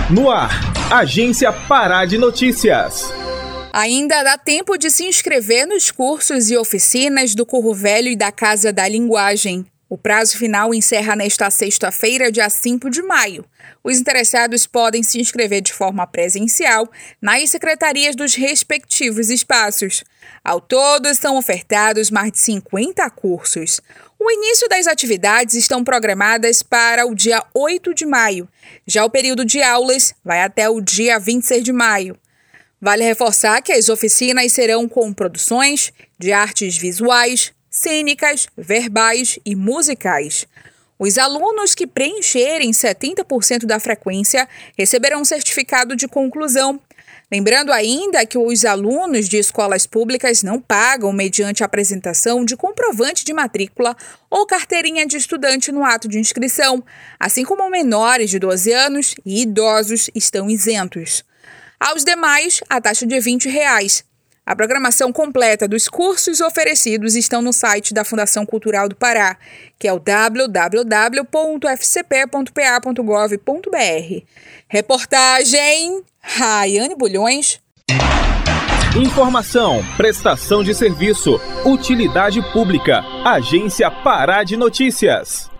No ar, Agência Pará de Notícias. Ainda dá tempo de se inscrever nos cursos e oficinas do Curro Velho e da Casa da Linguagem. O prazo final encerra nesta sexta-feira, dia 5 de maio. Os interessados podem se inscrever de forma presencial nas secretarias dos respectivos espaços. Ao todo, são ofertados mais de 50 cursos. O início das atividades estão programadas para o dia 8 de maio. Já o período de aulas vai até o dia 26 de maio. Vale reforçar que as oficinas serão com produções de artes visuais, cênicas, verbais e musicais. Os alunos que preencherem 70% da frequência receberão um certificado de conclusão. Lembrando ainda que os alunos de escolas públicas não pagam mediante apresentação de comprovante de matrícula ou carteirinha de estudante no ato de inscrição, assim como menores de 12 anos e idosos estão isentos. Aos demais, a taxa de R$20. A programação completa dos cursos oferecidos estão no site da Fundação Cultural do Pará, que é o www.fcp.pa.gov.br. Reportagem Raiane Bulhões. Informação, prestação de serviço, utilidade pública, Agência Pará de Notícias.